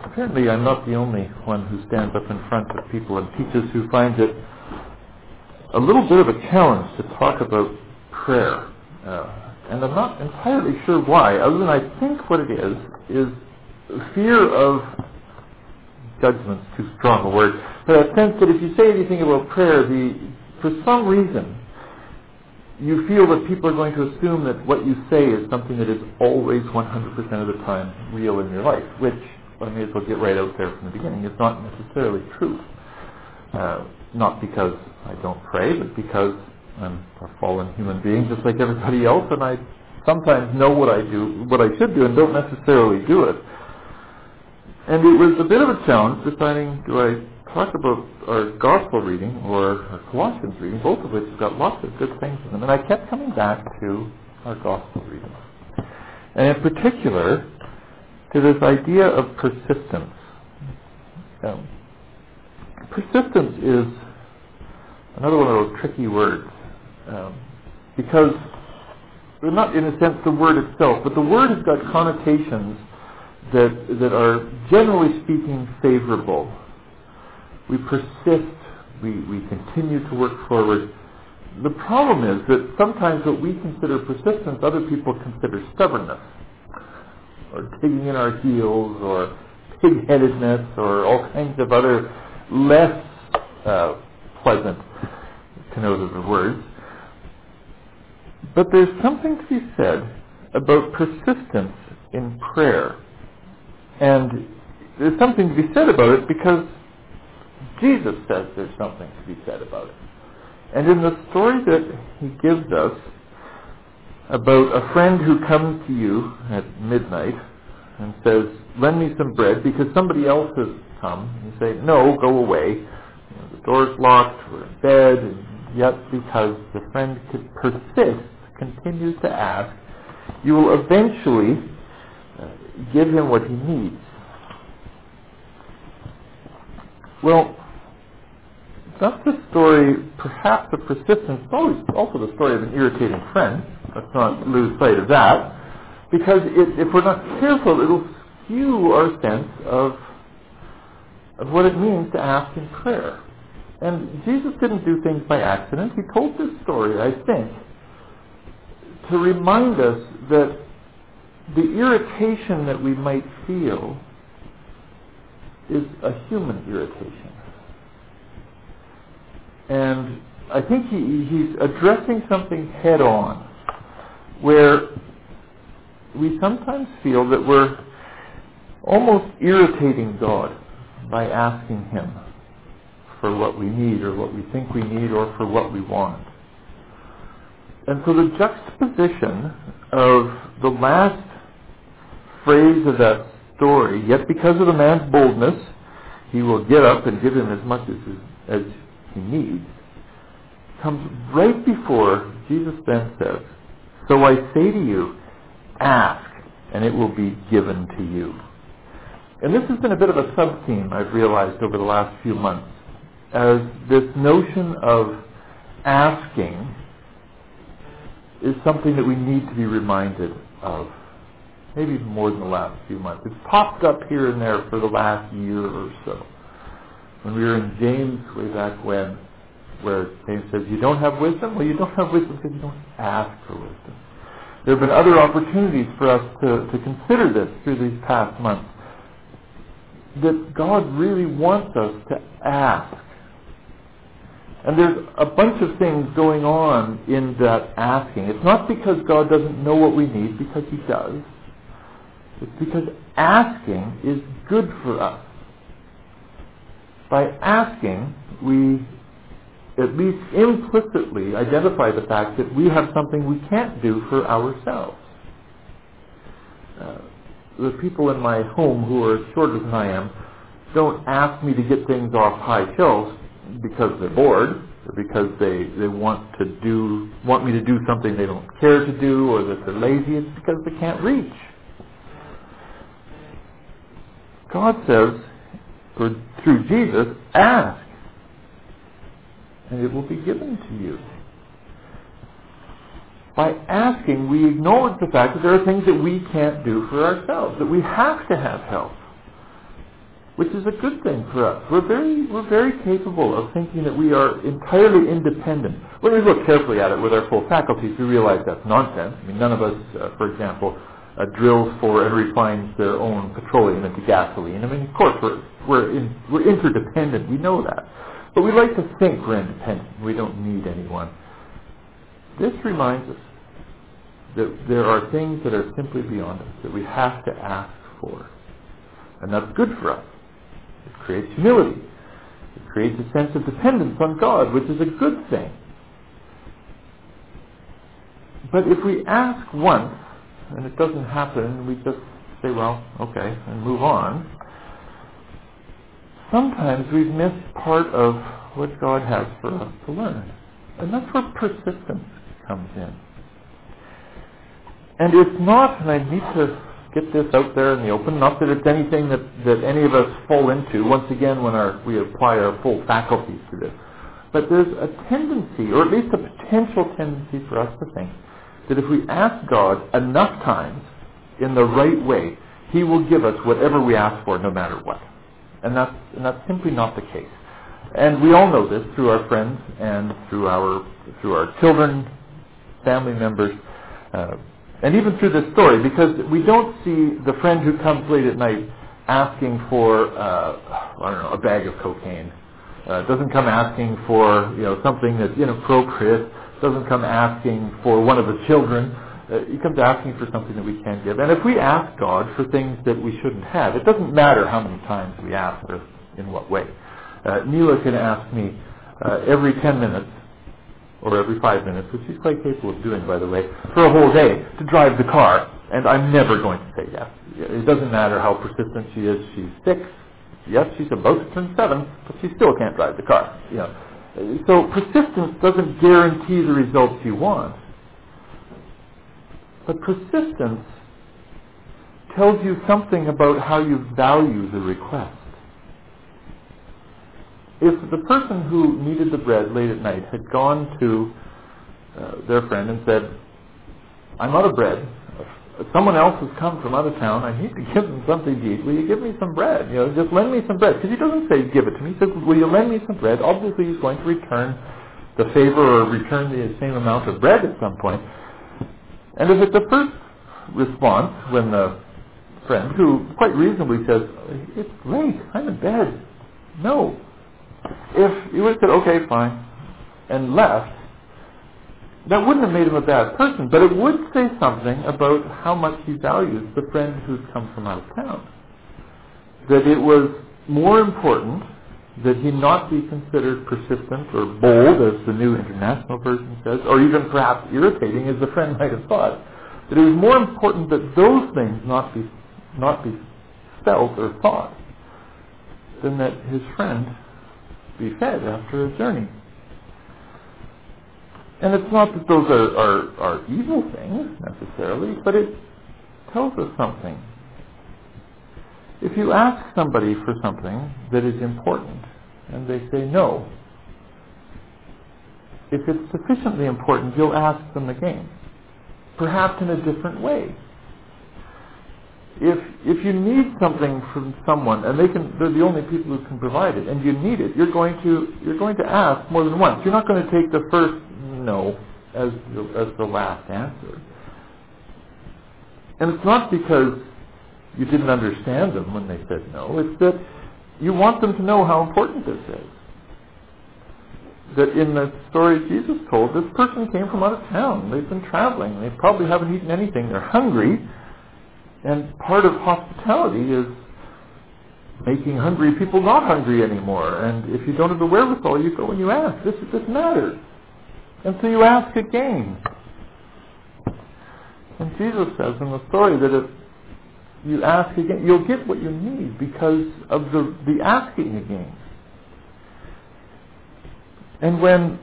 Apparently I'm not the only one who stands up in front of people and teaches who finds it a little bit of a challenge to talk about prayer. And I'm not entirely sure why, other than I think what it is fear of judgment's too strong a word, but a sense that if you say anything about prayer, for some reason, you feel that people are going to assume that what you say is something that is always 100% of the time real in your life, which I may as well get right out there from the beginning. It's not necessarily true. Not because I don't pray, but because I'm a fallen human being just like everybody else, and I sometimes know what I should do, and don't necessarily do it. And it was a bit of a challenge deciding, do I talk about our gospel reading or our Colossians reading, both of which have got lots of good things in them. And I kept coming back to our gospel reading. And in particular, to this idea of persistence. Persistence is another one of those tricky words. Because, well, not in a sense the word itself, but the word has got connotations that are, generally speaking, favorable. We persist, we continue to work forward. The problem is that sometimes what we consider persistence, other people consider stubbornness, or digging in our heels, or pig-headedness, or all kinds of other less pleasant connotative words. But there's something to be said about persistence in prayer. And there's something to be said about it because Jesus says there's something to be said about it. And in the story that he gives us about a friend who comes to you at midnight and says, lend me some bread because somebody else has come, and you say, no, go away. The door's locked, we're in bed, and yet because the friend continues to ask, you will eventually give him what he needs. Well, that's the story, perhaps, of persistence. It's also the story of an irritating friend. Let's not lose sight of that. Because if we're not careful, it'll skew our sense of what it means to ask in prayer. And Jesus didn't do things by accident. He told this story, I think, to remind us that the irritation that we might feel is a human irritation. And I think he's addressing something head on, where we sometimes feel that we're almost irritating God by asking him for what we need or what we think we need or for what we want. And so the juxtaposition of the last phrase of that story, yet because of the man's boldness, he will get up and give him as much as he needs, comes right before Jesus then says, so I say to you, ask, and it will be given to you. And this has been a bit of a sub-theme I've realized over the last few months, as this notion of asking is something that we need to be reminded of, maybe even more than the last few months. It's popped up here and there for the last year or so. When we were in James way back when, where James says, you don't have wisdom? Well, you don't have wisdom because you don't ask for wisdom. There have been other opportunities for us to consider this through these past months, that God really wants us to ask. And there's a bunch of things going on in that asking. It's not because God doesn't know what we need, because he does. It's because asking is good for us. By asking, we at least implicitly identify the fact that we have something we can't do for ourselves. The people in my home who are shorter than I am don't ask me to get things off high shelves because they're bored or because they want me to do something they don't care to do or that they're lazy. It's because they can't reach. God says, or through Jesus, ask, and it will be given to you. By asking, we acknowledge the fact that there are things that we can't do for ourselves, that we have to have help. which is a good thing for us. We're very capable of thinking that we are entirely independent. When we look carefully at it with our full faculties, we realize that's nonsense. I mean, none of us, for example, drills for and refines their own petroleum into gasoline. I mean, of course, we're interdependent. We know that. But we like to think we're independent. We don't need anyone. This reminds us that there are things that are simply beyond us, that we have to ask for. And that's good for us. It creates humility. It creates a sense of dependence on God, which is a good thing. But if we ask once, and it doesn't happen, we just say, well, okay, and move on, sometimes we've missed part of what God has for us to learn. And that's where persistence comes in. And it's not, and I need to get this out there in the open, not that it's anything that any of us fall into, once again, when we apply our full faculties to this. But there's a tendency, or at least a potential tendency for us to think, that if we ask God enough times in the right way, He will give us whatever we ask for, no matter what. And that's simply not the case. And we all know this through our friends and through our children, family members, and even through this story, because we don't see the friend who comes late at night asking for, a bag of cocaine. Doesn't come asking for, something that's inappropriate. Doesn't come asking for one of the children. He comes asking for something that we can't give. And if we ask God for things that we shouldn't have, it doesn't matter how many times we ask or in what way. Neela can ask me every 10 minutes or every 5 minutes, which she's quite capable of doing, by the way, for a whole day, to drive the car, and I'm never going to say yes. It doesn't matter how persistent she is. She's 6. Yes, she's about to turn 7, but she still can't drive the car. So persistence doesn't guarantee the results you want. But persistence tells you something about how you value the request. If the person who needed the bread late at night had gone to their friend and said, I'm out of bread, someone else has come from out of town, I need to give them something to eat, will you give me some bread? Just lend me some bread. Because he doesn't say give it to me, he says, will you lend me some bread? Obviously he's going to return the favor or return the same amount of bread at some point. And if it's the first response, when the friend, who quite reasonably says, it's late, I'm in bed, no. If you would have said, okay, fine, and left, that wouldn't have made him a bad person, but it would say something about how much he values the friend who's come from out of town. That it was more important that he not be considered persistent or bold, as the New International Version says, or even perhaps irritating, as the friend might have thought. That it was more important that those things not be felt or thought than that his friend be fed after a journey. And it's not that those are evil things necessarily, but it tells us something. If you ask somebody for something that is important and they say no, if it's sufficiently important, you'll ask them again, perhaps in a different way. If you need something from someone and they're the only people who can provide it, and you need it, you're going to ask more than once. You're not going to take the first no as the last answer. And it's not because you didn't understand them when they said no. It's that you want them to know how important this is. That in the story Jesus told, this person came from out of town. They've been traveling. They probably haven't eaten anything. They're hungry. And part of hospitality is making hungry people not hungry anymore. And if you don't have the wherewithal, you go and you ask. This matters. And so you ask again. And Jesus says in the story that if you ask again, you'll get what you need because of the asking again. And when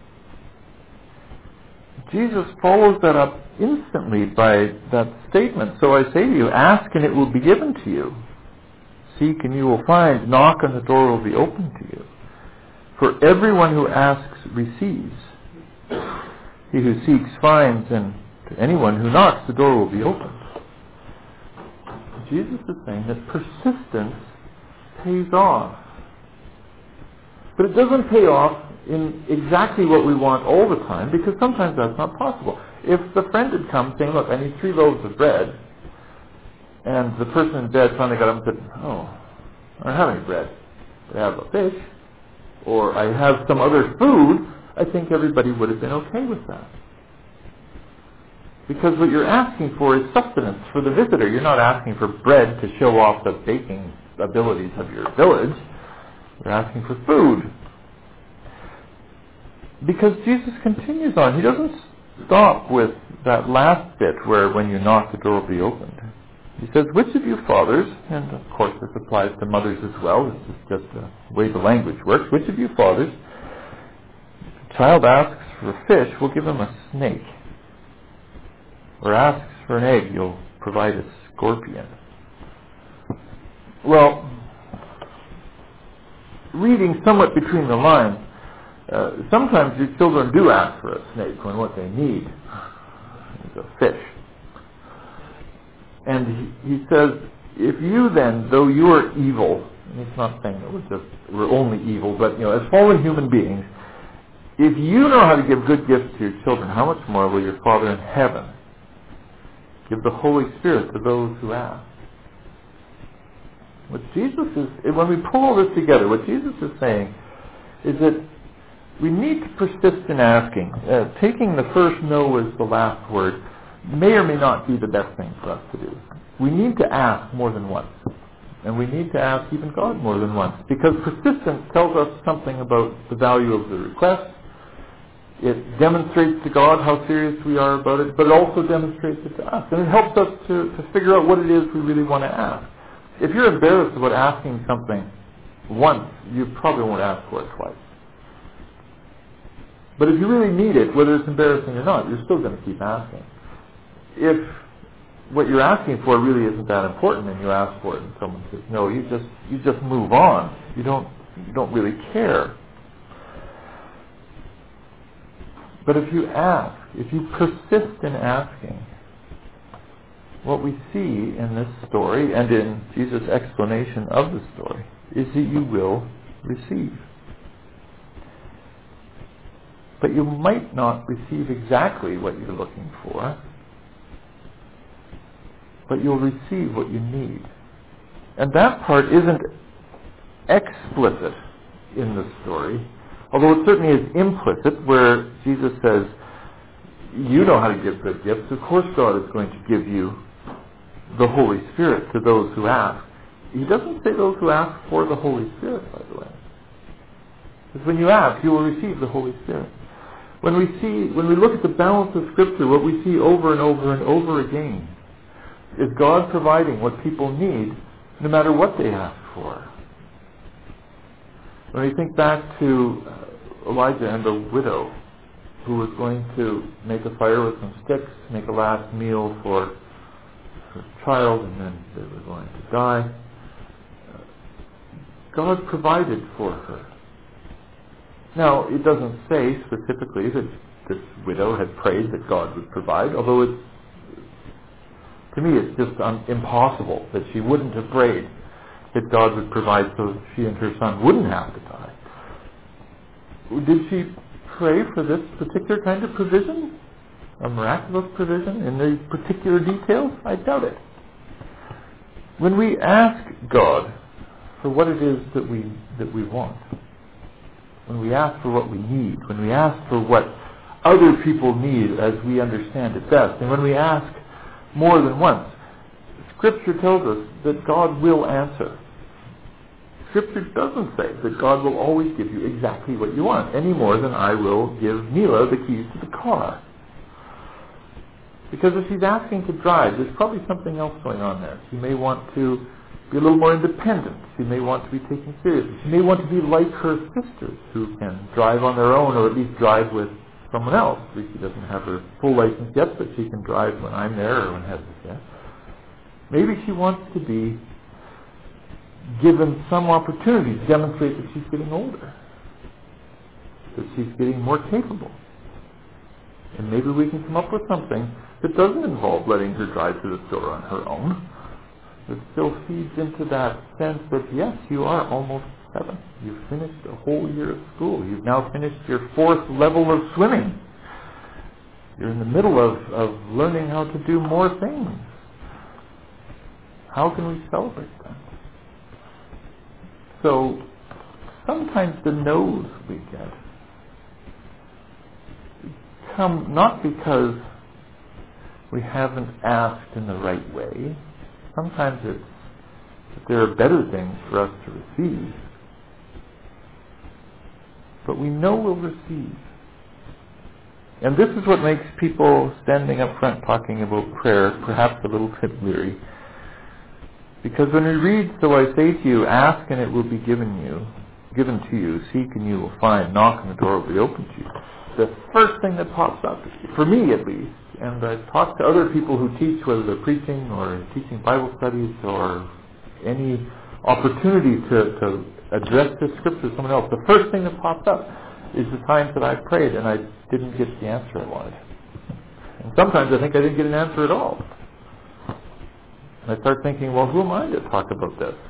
Jesus follows that up instantly by that statement, so I say to you, ask and it will be given to you. Seek and you will find. Knock and the door will be opened to you. For everyone who asks receives. He who seeks finds, and to anyone who knocks the door will be opened. Jesus is saying that persistence pays off. But it doesn't pay off in exactly what we want all the time, because sometimes that's not possible. If the friend had come saying, look, I need 3 loaves of bread, and the person in bed finally got up and said, oh, I don't have any bread, but I have a fish, or I have some other food, I think everybody would have been okay with that. Because what you're asking for is sustenance for the visitor. You're not asking for bread to show off the baking abilities of your village. You're asking for food. Because Jesus continues on. He doesn't stop with that last bit where when you knock the door will be opened. He says, which of you fathers, and of course this applies to mothers as well, this is just the way the language works, which of you fathers, if a child asks for a fish, will give him a snake? Or asks for an egg, you'll provide a scorpion? Well, reading somewhat between the lines, sometimes your children do ask for a snake when what they need is a fish. And he says, if you then, though you are evil, and he's not saying that we're only evil, but as fallen human beings, if you know how to give good gifts to your children, how much more will your Father in heaven give the Holy Spirit to those who ask? What Jesus is, when we pull all this together, what Jesus is saying is that we need to persist in asking. Taking the first no as the last word may or may not be the best thing for us to do. We need to ask more than once. And we need to ask even God more than once. Because persistence tells us something about the value of the request. It demonstrates to God how serious we are about it, but it also demonstrates it to us. And it helps us to figure out what it is we really want to ask. If you're embarrassed about asking something once, you probably won't ask for it twice. But if you really need it, whether it's embarrassing or not, you're still going to keep asking. If what you're asking for really isn't that important and you ask for it and someone says no, you just move on. You don't really care. But if you ask, if you persist in asking, what we see in this story and in Jesus' explanation of the story is that you will receive. But you might not receive exactly what you're looking for, but you'll receive what you need. And that part isn't explicit in the story, although it certainly is implicit, where Jesus says, you know how to give good gifts. Of course God is going to give you the Holy Spirit to those who ask. He doesn't say those who ask for the Holy Spirit, by the way. Because when you ask, you will receive the Holy Spirit. When we look at the balance of Scripture, what we see over and over and over again is God providing what people need, no matter what they ask for. When we think back to Elijah and the widow who was going to make a fire with some sticks, make a last meal for her child, and then they were going to die, God provided for her. Now, it doesn't say specifically that this widow had prayed that God would provide, although to me it's just impossible that she wouldn't have prayed that God would provide so that she and her son wouldn't have to die. Did she pray for this particular kind of provision? A miraculous provision in these particular details? I doubt it. When we ask God for what it is that we want, when we ask for what we need, when we ask for what other people need as we understand it best, and when we ask more than once, Scripture tells us that God will answer. Scripture doesn't say that God will always give you exactly what you want, any more than I will give Mila the keys to the car. Because if she's asking to drive, there's probably something else going on there. She may want to be a little more independent. She may want to be taken seriously. She may want to be like her sisters who can drive on their own or at least drive with someone else. She doesn't have her full license yet, but she can drive when I'm there or when Heather's there. Maybe she wants to be given some opportunity to demonstrate that she's getting older, that she's getting more capable. And maybe we can come up with something that doesn't involve letting her drive to the store on her own, It still feeds into that sense that, yes, you are almost 7. You've finished a whole year of school. You've now finished your 4th level of swimming. You're in the middle of learning how to do more things. How can we celebrate that? So sometimes the no's we get come not because we haven't asked in the right way. Sometimes it's that there are better things for us to receive. But we know we'll receive. And this is what makes people standing up front talking about prayer perhaps a little bit leery. Because when we read, "So I say to you, ask and it will be given to you, seek and you will find, knock and the door will be opened to you," the first thing that pops up, for me at least, and I've talked to other people who teach, whether they're preaching or teaching Bible studies or any opportunity to address the scripture to someone else, the first thing that pops up is the times that I prayed and I didn't get the answer I wanted. And sometimes I think I didn't get an answer at all. And I start thinking, well, who am I to talk about this?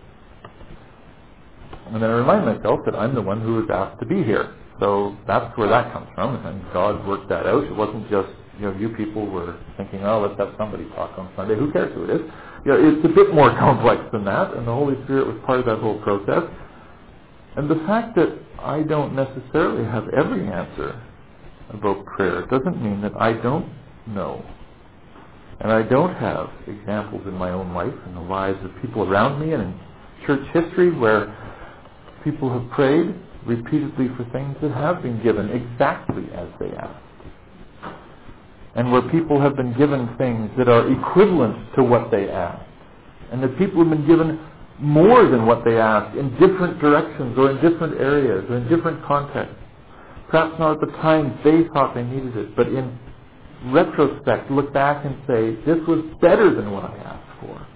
And then I remind myself that I'm the one who was asked to be here. So that's where that comes from, and God worked that out. It wasn't just, you people were thinking, oh, let's have somebody talk on Sunday. Who cares who it is? It's a bit more complex than that, and the Holy Spirit was part of that whole process. And the fact that I don't necessarily have every answer about prayer doesn't mean that I don't know. And I don't have examples in my own life and the lives of people around me and in church history where people have prayed repeatedly for things that have been given exactly as they asked. And where people have been given things that are equivalent to what they asked. And that people have been given more than what they asked in different directions or in different areas or in different contexts. Perhaps not at the time they thought they needed it, but in retrospect, look back and say, this was better than what I asked for.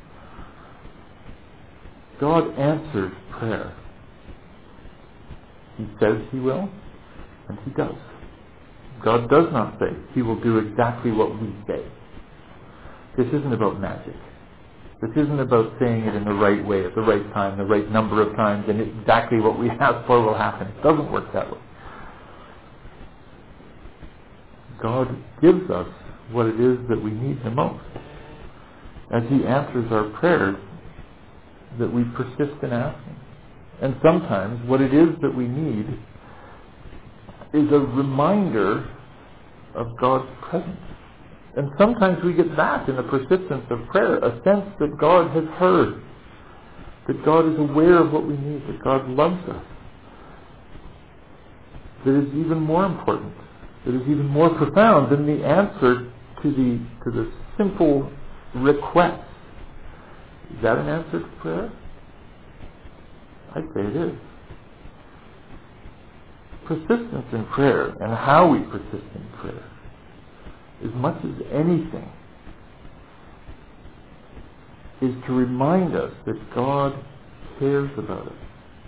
God answers prayer. He says He will, and He does. God does not say He will do exactly what we say. This isn't about magic. This isn't about saying it in the right way, at the right time, the right number of times, and exactly what we ask for will happen. It doesn't work that way. God gives us what it is that we need the most. As He answers our prayers that we persist in asking. And sometimes what it is that we need is a reminder of God's presence. And sometimes we get that in the persistence of prayer, a sense that God has heard, that God is aware of what we need, that God loves us. That is even more important, that is even more profound than the answer to the simple request. Is that an answer to prayer? I'd say it is. Persistence in prayer and how we persist in prayer, as much as anything, is to remind us that God cares about us.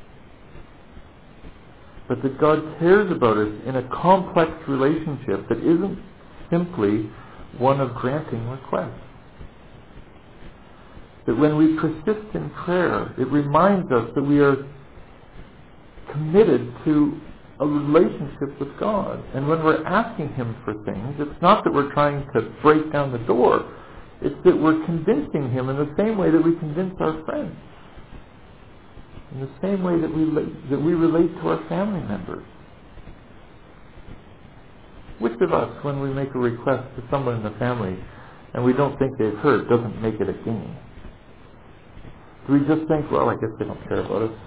But that God cares about us in a complex relationship that isn't simply one of granting requests. That when we persist in prayer, it reminds us that we are committed to a relationship with God. And when we're asking Him for things, it's not that we're trying to break down the door. It's that we're convincing Him in the same way that we convince our friends. In the same way that we relate to our family members. Which of us, when we make a request to someone in the family and we don't think they've heard, doesn't make it a game? Do we just think, well, I guess they don't care about us?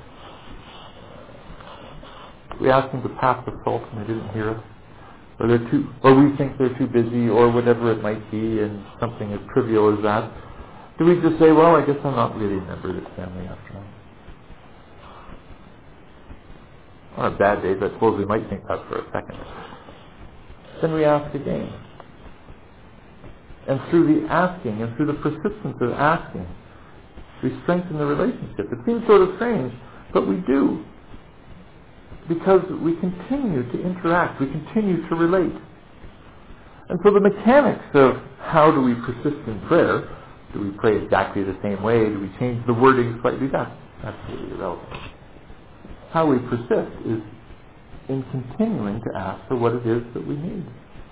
We asked them to pass the salt and they didn't hear us. Or we think they're too busy, or whatever it might be, and something as trivial as that. Do we just say, well, I guess I'm not really a member of this family after all? On a bad day, I suppose we might think that for a second. Then we ask again. And through the asking, and through the persistence of asking, we strengthen the relationship. It seems sort of strange, but we do. Because we continue to interact, we continue to relate. And so the mechanics of how do we persist in prayer Do we pray exactly the same way? Do we change the wording slightly? That's really irrelevant. How we persist is in continuing to ask for what it is that we need.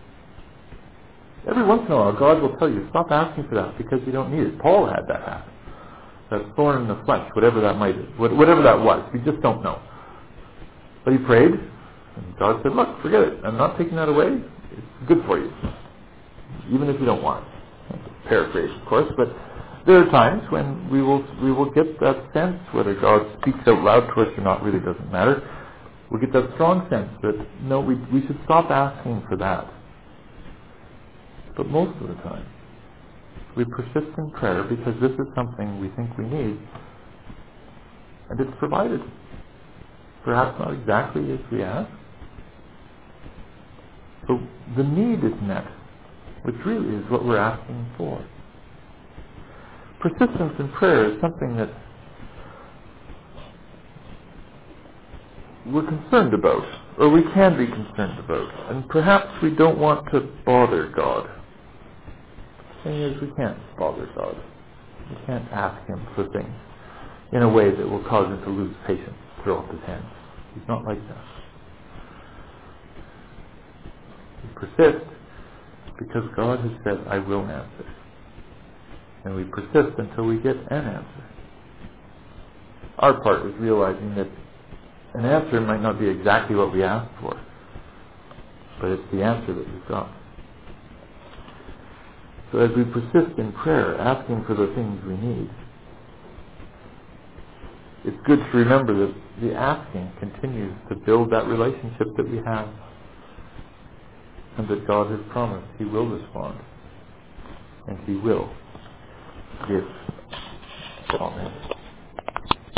Every once in a while, God will tell you, stop asking for that because you don't need it. Paul had that happen. That thorn in the flesh, whatever that whatever that was. We just don't know. But he prayed, and God said, look, forget it. I'm not taking that away. It's good for you, even if you don't want it. That's a paraphrase, of course, but there are times when we will get that sense, whether God speaks out loud to us or not really doesn't matter. We'll get that strong sense that, no, we should stop asking for that. But most of the time, we persist in prayer because this is something we think we need, and it's provided. Perhaps not exactly as we ask, but the need is met, which really is what we're asking for. Persistence in prayer is something that we're concerned about, or we can be concerned about, and perhaps we don't want to bother God. The thing is, we can't bother God. We can't ask Him for things in a way that will cause Him to lose patience, throw up His hands. He's not like that. We persist because God has said, I will answer. And we persist until we get an answer. Our part is realizing that an answer might not be exactly what we asked for, but it's the answer that we've got. So as we persist in prayer, asking for the things we need, it's good to remember that the asking continues to build that relationship that we have, and that God has promised He will respond, and He will give. Amen.